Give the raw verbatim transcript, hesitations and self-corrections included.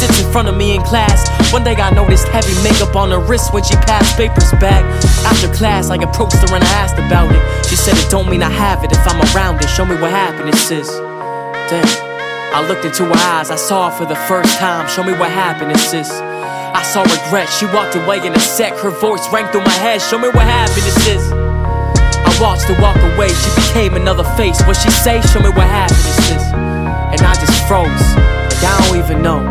sits in front of me in class. One day I noticed heavy makeup on her wrist when she passed papers back. After class, I approached her and I asked about it. She said it don't mean I have it if I'm around it. Show me what happiness is. Damn. I looked into her eyes, I saw her for the first time. Show me what happiness is. I saw regret, she walked away in a sec. Her voice rang through my head, show me what happiness is. I watched her walk away, she became another face. What she say, show me what happiness is. And I just froze, like I don't even know.